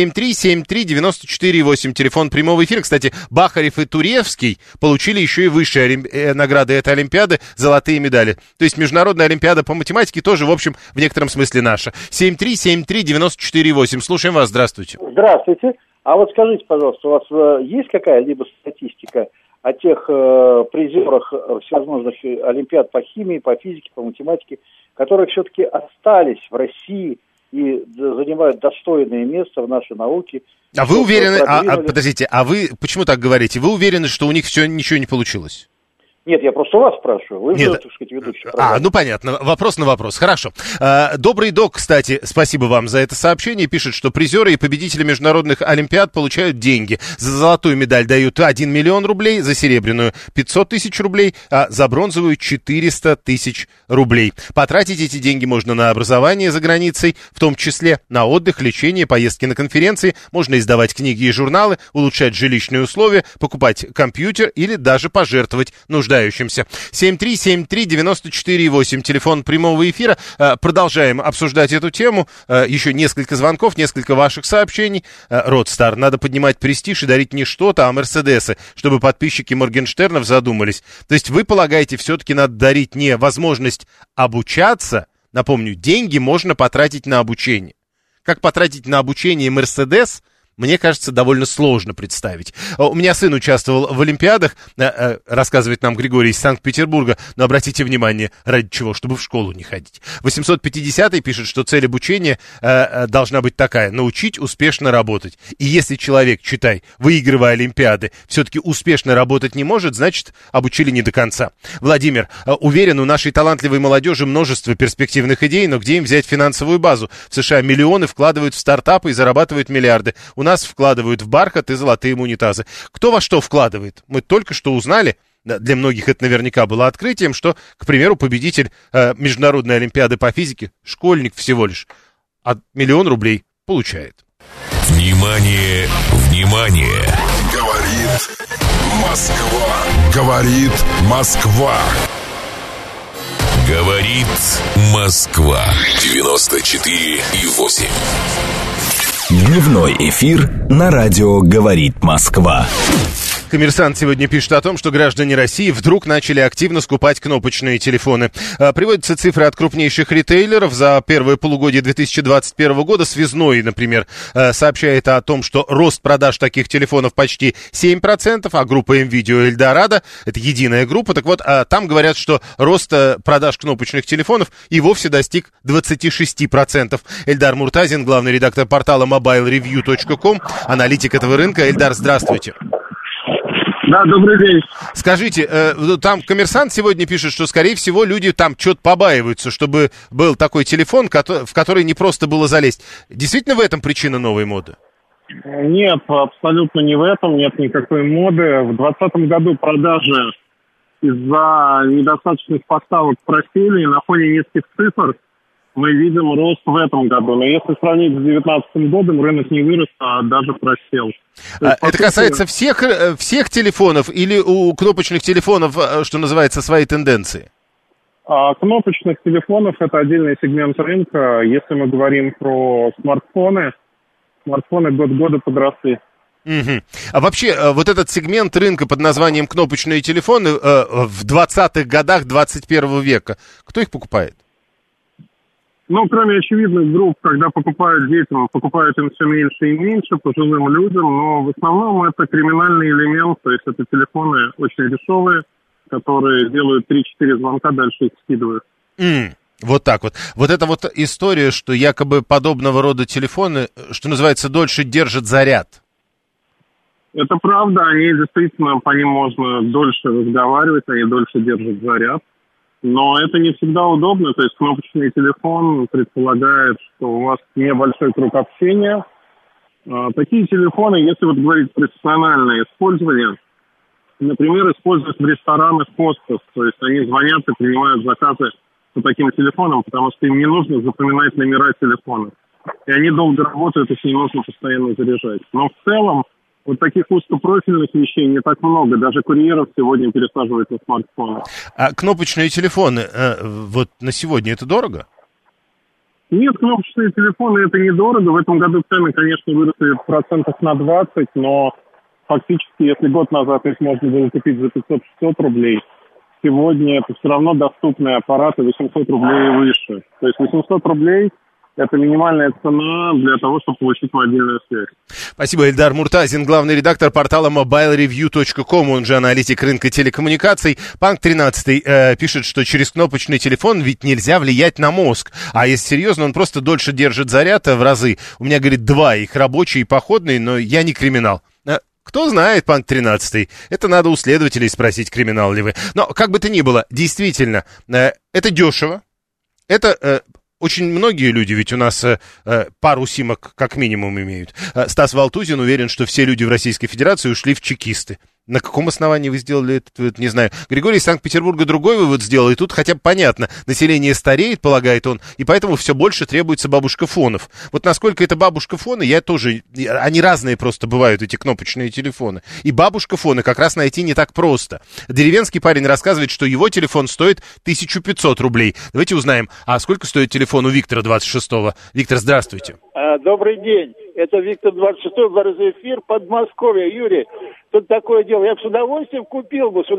7373948, телефон прямого эфира. Кстати, Бахарев и Туревский получили еще и высшие награды этой олимпиады, золотые медали. То есть международная олимпиада по математике тоже, в общем, в некотором смысле наша. 7373948. Слушаем вас, здравствуйте. Здравствуйте. А вот скажите, пожалуйста, у вас есть какая-либо статистика о тех призерах всевозможных олимпиад по химии, по физике, по математике, которые все-таки остались в России и занимают достойное место в нашей науке? А вы уверены, подождите, а вы почему так говорите? Вы уверены, что у них все ничего не получилось? Нет, я просто вас спрашиваю. Вы же, так сказать, ведущий. Ну понятно. Вопрос на вопрос. Хорошо. Добрый док, кстати, спасибо вам за это сообщение. Пишет, что призеры и победители международных олимпиад получают деньги. За золотую медаль дают 1 миллион рублей, за серебряную 500 тысяч рублей, а за бронзовую 400 тысяч рублей. Потратить эти деньги можно на образование за границей, в том числе на отдых, лечение, поездки на конференции. Можно издавать книги и журналы, улучшать жилищные условия, покупать компьютер или даже пожертвовать нуждающимся. 7373948, телефон прямого эфира. Продолжаем обсуждать эту тему. Еще несколько звонков, несколько ваших сообщений. Родстар, надо поднимать престиж и дарить не что-то, а Мерседесы, чтобы подписчики Моргенштернов задумались. То есть вы полагаете, все-таки надо дарить не возможность обучаться, напомню, деньги можно потратить на обучение. Как потратить на обучение Мерседес, мне кажется, довольно сложно представить. У меня сын участвовал в олимпиадах, рассказывает нам Григорий из Санкт-Петербурга, но обратите внимание, ради чего, чтобы в школу не ходить. 850-й пишет, что цель обучения должна быть такая: научить успешно работать. И если человек, читай, выигрывая олимпиады, все-таки успешно работать не может, значит, обучили не до конца. Владимир, уверен, у нашей талантливой молодежи множество перспективных идей, но где им взять финансовую базу? В США миллионы вкладывают в стартапы и зарабатывают миллиарды. У нас вкладывают в бархат и золотые унитазы. Кто во что вкладывает? Мы только что узнали, для многих это наверняка было открытием, что, к примеру, победитель Международной олимпиады по физике, школьник всего лишь, 1 миллион рублей получает. Внимание, внимание! Говорит Москва. Говорит Москва. Говорит Москва. 94,8. Дневной эфир на радио «Говорит Москва». Коммерсант сегодня пишет о том, что граждане России вдруг начали активно скупать кнопочные телефоны. Приводятся цифры от крупнейших ритейлеров за первое полугодие 2021 года. Связной, например, сообщает о том, что рост продаж таких телефонов почти 7%, а группа МВидео Эльдорадо, это единая группа, так вот, там говорят, что рост продаж кнопочных телефонов и вовсе достиг 26%. Эльдар Муртазин, главный редактор портала mobilereview.com, аналитик этого рынка. Эльдар, здравствуйте. Да, добрый день. Скажите, там коммерсант сегодня пишет, что, скорее всего, люди там что-то побаиваются, чтобы был такой телефон, в который не просто было залезть. Действительно в этом причина новой моды? Нет, абсолютно не в этом, нет никакой моды. В 2020 году продажи из-за недостаточных поставок просели, и на фоне низких цифр мы видим рост в этом году. Но если сравнить с 2019 годом, рынок не вырос, а даже просел. Это касается всех телефонов или у кнопочных телефонов, что называется, свои тенденции? Кнопочных телефонов – это отдельный сегмент рынка. Если мы говорим про смартфоны год года подросли. Угу. А вообще, вот этот сегмент рынка под названием кнопочные телефоны в 20-х годах 21 века, кто их покупает? Ну, кроме очевидных групп, когда покупают детям, покупают им все меньше и меньше, пожилым людям, но в основном это криминальный элемент, то есть это телефоны очень дешевые, которые делают 3-4 звонка, дальше их скидывают. Вот так вот. Вот эта вот история, что якобы подобного рода телефоны, что называется, дольше держат заряд. Это правда, они действительно, по ним можно дольше разговаривать, они дольше держат заряд. Но это не всегда удобно, то есть кнопочный телефон предполагает, что у вас небольшой круг общения. Такие телефоны, если вот говорить профессиональное использование, например, используют в ресторанах хостес, то есть они звонят и принимают заказы по таким телефонам, потому что им не нужно запоминать номера телефона. И они долго работают, их не нужно постоянно заряжать. Но в целом вот таких узкопрофильных вещей не так много. Даже курьеров сегодня пересаживают на смартфоны. А кнопочные телефоны вот на сегодня это дорого? Нет, кнопочные телефоны это недорого. В этом году цены, конечно, выросли процентов на 20, но фактически, если год назад их можно было купить за 500-600 рублей, сегодня это все равно доступные аппараты 800 рублей и выше. То есть 800 рублей это минимальная цена для того, чтобы получить мобильную связь. Спасибо, Эльдар Муртазин, главный редактор портала mobilereview.com, он же аналитик рынка телекоммуникаций. Панк 13 пишет, что через кнопочный телефон ведь нельзя влиять на мозг. А если серьезно, он просто дольше держит заряд в разы. У меня, говорит, 2, их рабочий и походный, но я не криминал. Кто знает, Панк 13, это надо у следователей спросить, криминал ли вы. Но, как бы то ни было, действительно, это дешево, это... Очень многие люди ведь у нас пару симок как минимум имеют. Стас Валтузин уверен, что все люди в Российской Федерации ушли в чекисты. На каком основании вы сделали это, не знаю. Григорий из Санкт-Петербурга другой вывод сделал, и тут хотя бы понятно. Население стареет, полагает он, и поэтому все больше требуется бабушка-фонов. Вот насколько это бабушка-фоны, я тоже... Они разные просто бывают, эти кнопочные телефоны. И бабушка-фоны как раз найти не так просто. Деревенский парень рассказывает, что его телефон стоит 1500 рублей. Давайте узнаем, а сколько стоит телефон у Виктора 26-го? Виктор, здравствуйте. Добрый день. Это Виктор 26-й, борзый эфир, Подмосковье. Юрий, тут такое дело. Я бы с удовольствием купил бы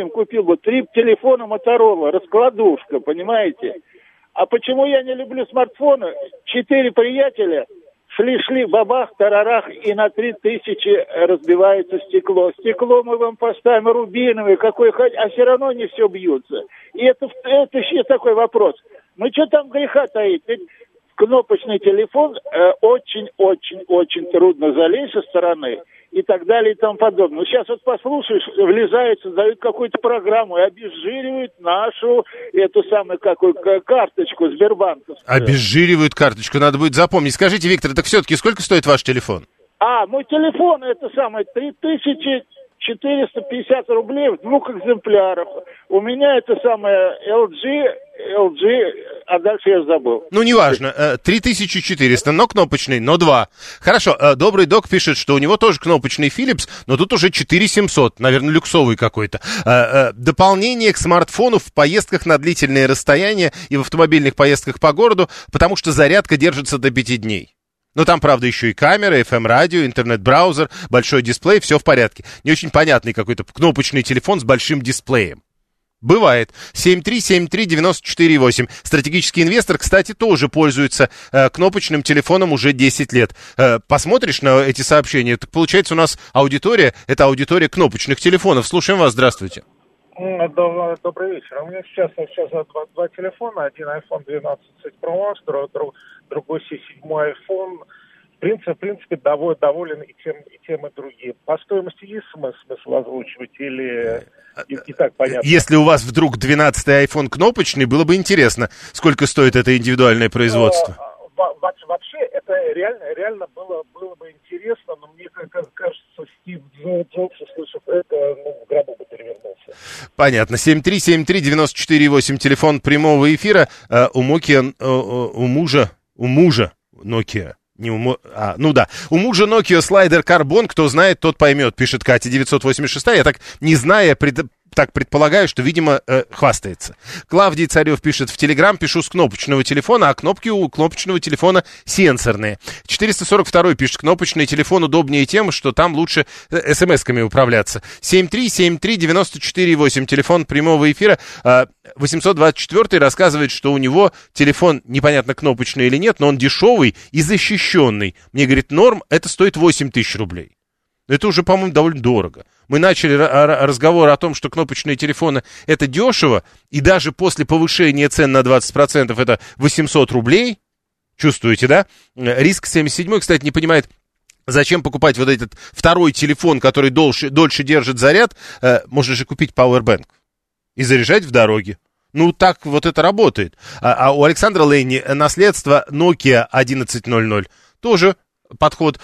3 телефона Motorola, раскладушка, понимаете? А почему я не люблю смартфоны? 4 приятеля шли, бабах, тарарах, и на 3000 разбивается стекло. Стекло мы вам поставим рубиновое, какое хоть, а все равно не все бьются. И это еще такой вопрос. Ну, что там греха таить? Ведь кнопочный телефон очень-очень-очень трудно залезть со стороны и так далее и тому подобное. Ну, сейчас вот послушаешь, влезают, создают какую-то программу и обезжиривают нашу, эту самую карточку Сбербанковскую. Обезжиривают карточку, надо будет запомнить. Скажите, Виктор, так все-таки сколько стоит ваш телефон? Мой телефон, это самое, 3450 рублей в 2 экземплярах. У меня это самое LG, а дальше я забыл. Ну, неважно, 3400, но кнопочный, но 2. Хорошо, Добрый Док пишет, что у него тоже кнопочный Philips, но тут уже 4700, наверное, люксовый какой-то. Дополнение к смартфону в поездках на длительные расстояния и в автомобильных поездках по городу, потому что зарядка держится до 5 дней. Но там, правда, еще и камера, FM-радио, интернет-браузер, большой дисплей, все в порядке. Не очень понятный какой-то кнопочный телефон с большим дисплеем. Бывает. 7373948. Стратегический инвестор, кстати, тоже пользуется кнопочным телефоном уже 10 лет. Посмотришь на эти сообщения, так получается у нас аудитория, это аудитория кнопочных телефонов. Слушаем вас, здравствуйте. Добрый вечер. У меня сейчас два телефона. Один iPhone 12 Pro Max, другой C7 iPhone. В принципе, доволен и тем, и другим. По стоимости есть смысл озвучивать или и так понятно? Если у вас вдруг 12-й iPhone кнопочный, было бы интересно, сколько стоит это индивидуальное производство. Вообще, это реально было бы интересно, но мне кажется, Стив Джобс, услышав это, в гробу бы перевернулся. Понятно. 7373948, телефон прямого эфира. У мужа Nokia. У мужа Nokia слайдер Carbon, кто знает, тот поймет, пишет Катя 986. Я так, не зная, так предполагаю, что, видимо, хвастается. Клавдий Царев пишет в Телеграм, пишу с кнопочного телефона, а кнопки у кнопочного телефона сенсорные. 442 пишет, кнопочный телефон удобнее тем, что там лучше смс-ками управляться. 7373948, телефон прямого эфира. 824 рассказывает, что у него телефон, непонятно, кнопочный или нет, но он дешевый и защищенный. Мне говорит, норм, это стоит 8 тысяч рублей. Это уже, по-моему, довольно дорого. Мы начали разговор о том, что кнопочные телефоны это дешево, и даже после повышения цен на 20% это 800 рублей. Чувствуете, да? Риск 77, кстати, не понимает, зачем покупать вот этот второй телефон, который дольше держит заряд. Можно же купить Powerbank и заряжать в дороге. Ну, так вот это работает. А у Александра Ленни наследство Nokia 1100. Тоже подход.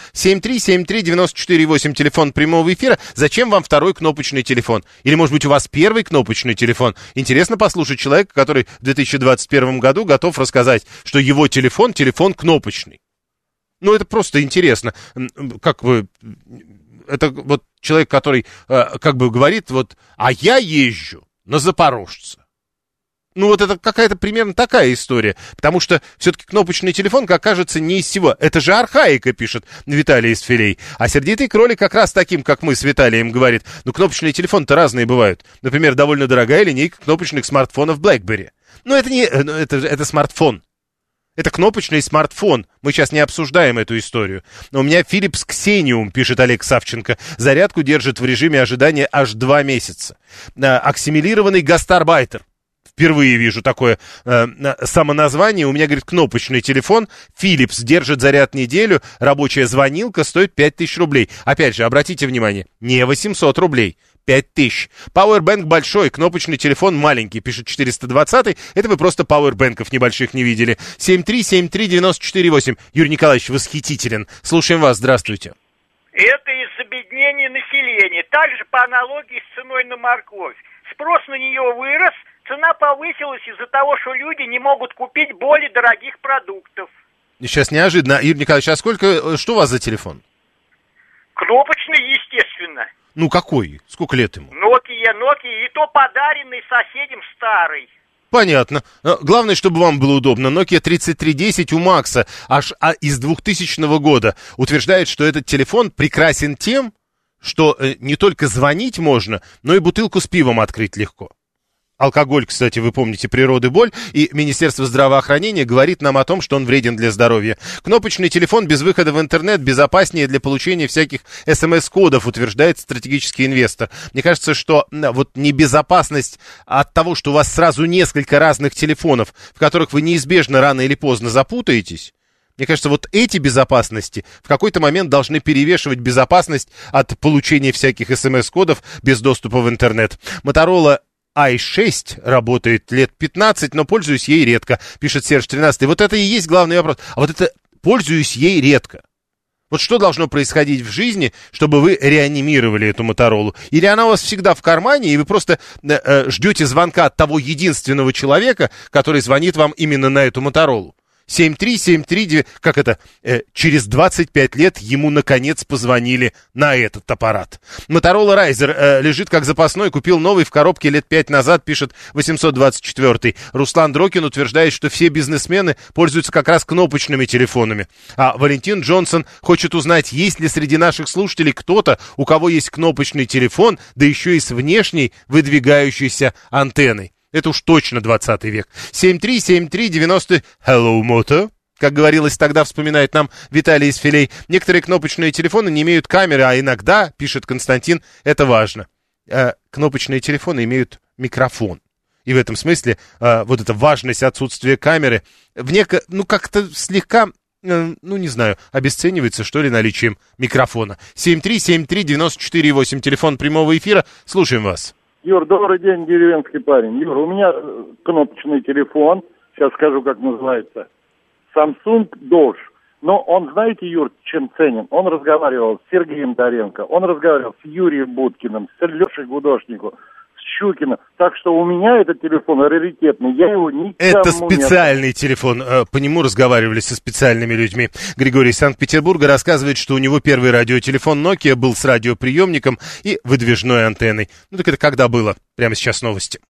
7373948, телефон прямого эфира. Зачем вам второй кнопочный телефон? Или, может быть, у вас первый кнопочный телефон? Интересно послушать человека, который в 2021 году готов рассказать, что его телефон кнопочный. Ну, это просто интересно. Как бы... Это вот человек, который как бы говорит, вот, а я езжу на запорожца. Ну, вот это какая-то примерно такая история. Потому что все-таки кнопочный телефон, как кажется, не из всего. Это же архаика, пишет Виталий из Филей. А сердитый кролик как раз таким, как мы с Виталием, говорит. Ну, кнопочные телефоны-то разные бывают. Например, довольно дорогая линейка кнопочных смартфонов BlackBerry. Ну, это не... Это смартфон. Это кнопочный смартфон. Мы сейчас не обсуждаем эту историю. Но у меня Philips Xenium, пишет Олег Савченко. Зарядку держит в режиме ожидания аж 2 месяца. Аксимилированный гастарбайтер. Впервые вижу такое самоназвание. У меня, говорит, кнопочный телефон. Philips держит заряд неделю. Рабочая звонилка стоит 5000 рублей. Опять же, обратите внимание, не 800 рублей. 5000. Powerbank большой, кнопочный телефон маленький, пишет 420. Это вы просто пауэрбэнков небольших не видели. 7373948. Юрий Николаевич восхитителен. Слушаем вас, здравствуйте. Это из обеднения населения. Также по аналогии с ценой на морковь. Спрос на нее вырос, цена повысилась из-за того, что люди не могут купить более дорогих продуктов. Сейчас неожиданно. Юрий Николаевич, а что у вас за телефон? Кнопочный, естественно. Ну, какой? Сколько лет ему? Nokia, и то подаренный соседям старый. Понятно. Главное, чтобы вам было удобно. Nokia 3310 у Макса аж из 2000 года утверждает, что этот телефон прекрасен тем, что не только звонить можно, но и бутылку с пивом открыть легко. Алкоголь, кстати, вы помните, природы боль, и Министерство здравоохранения говорит нам о том, что он вреден для здоровья. Кнопочный телефон без выхода в интернет безопаснее для получения всяких СМС-кодов, утверждает стратегический инвестор. Мне кажется, что вот небезопасность от того, что у вас сразу несколько разных телефонов, в которых вы неизбежно рано или поздно запутаетесь, мне кажется, вот эти безопасности в какой-то момент должны перевешивать безопасность от получения всяких СМС-кодов без доступа в интернет. Motorola i6 работает лет 15, но пользуюсь ей редко, пишет Серж 13. Вот это и есть главный вопрос. А вот это пользуюсь ей редко. Вот что должно происходить в жизни, чтобы вы реанимировали эту Моторолу? Или она у вас всегда в кармане, и вы просто ждете звонка от того единственного человека, который звонит вам именно на эту Моторолу? 7373, как это, через 25 лет ему наконец позвонили на этот аппарат. Motorola Razr лежит как запасной, купил новый в коробке лет 5 назад, пишет 824-й. Руслан Дрокин утверждает, что все бизнесмены пользуются как раз кнопочными телефонами. А Валентин Джонсон хочет узнать, есть ли среди наших слушателей кто-то, у кого есть кнопочный телефон, да еще и с внешней выдвигающейся антенной. Это уж точно 20 век. 737390 Hello Moto, как говорилось тогда, вспоминает нам Виталий из Филей. Некоторые кнопочные телефоны не имеют камеры, а иногда, пишет Константин, это важно. Кнопочные телефоны имеют микрофон. И в этом смысле вот эта важность отсутствия камеры как-то слегка, не знаю, обесценивается, что ли, наличием микрофона. 7373948, телефон прямого эфира. Слушаем вас. Юр, добрый день, деревенский парень. Юр, у меня кнопочный телефон, сейчас скажу, как называется, Samsung Doge. Но он, знаете, Юр, чем ценен? Он разговаривал с Сергеем Доренко, он разговаривал с Юрием Буткиным, с Лешей Гудошниковым, с Щукиным. Так что у меня этот телефон раритетный, я его никому Это специальный телефон, по нему разговаривали со специальными людьми. Григорий из Санкт-Петербурга рассказывает, что у него первый радиотелефон Nokia был с радиоприемником и выдвижной антенной. Так это когда было? Прямо сейчас новости.